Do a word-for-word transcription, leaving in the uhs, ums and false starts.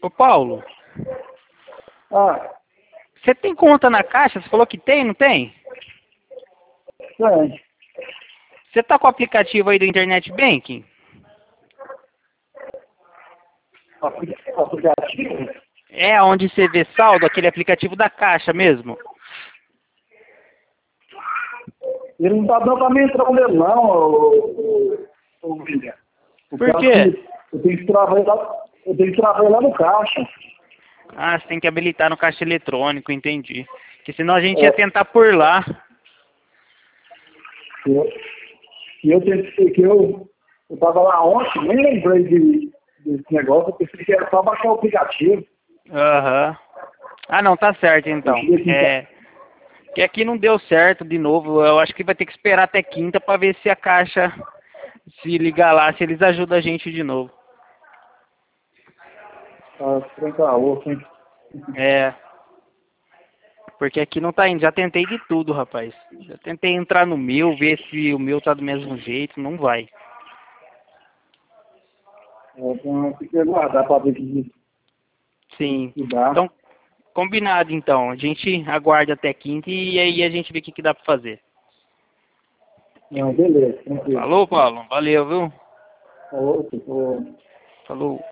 Ô Paulo, Ah, você tem conta na Caixa? Você falou que tem, não tem? tem. Você tá com o aplicativo aí do Internet Banking? Apli- Aplicativo? É onde você vê saldo, aquele aplicativo da Caixa mesmo? Ele não tá dando pra mim entrar nele, não, ô, ô, ô, William. O Por cara quê? que- Eu tenho que travar ele lá, eu tenho que travar ele lá no caixa. Ah, você tem que habilitar no caixa eletrônico, entendi. Porque senão a gente ia É, tentar por lá. eu, e eu tentei que eu, eu tava lá ontem, nem lembrei de, desse negócio, eu pensei que era só baixar o aplicativo. Aham. Ah, não, tá certo Eu então. cheguei aqui em casa. É, que aqui não deu certo de novo. Eu acho que vai ter que esperar até quinta pra ver se a Caixa se ligar lá, se eles ajudam a gente de novo. Ah, trancar outro, hein? É, porque aqui não tá indo. Já tentei de tudo, rapaz. Já tentei entrar no meu, ver se o meu tá do mesmo jeito. Não vai. É, então, tem que aguardar pra ver que, Sim. que dá. Então, combinado então. A gente aguarda até quinta e aí a gente vê o que, que dá pra fazer. Não, beleza, tranquilo. Falou, Paulo. Valeu, viu? Outro, Falou.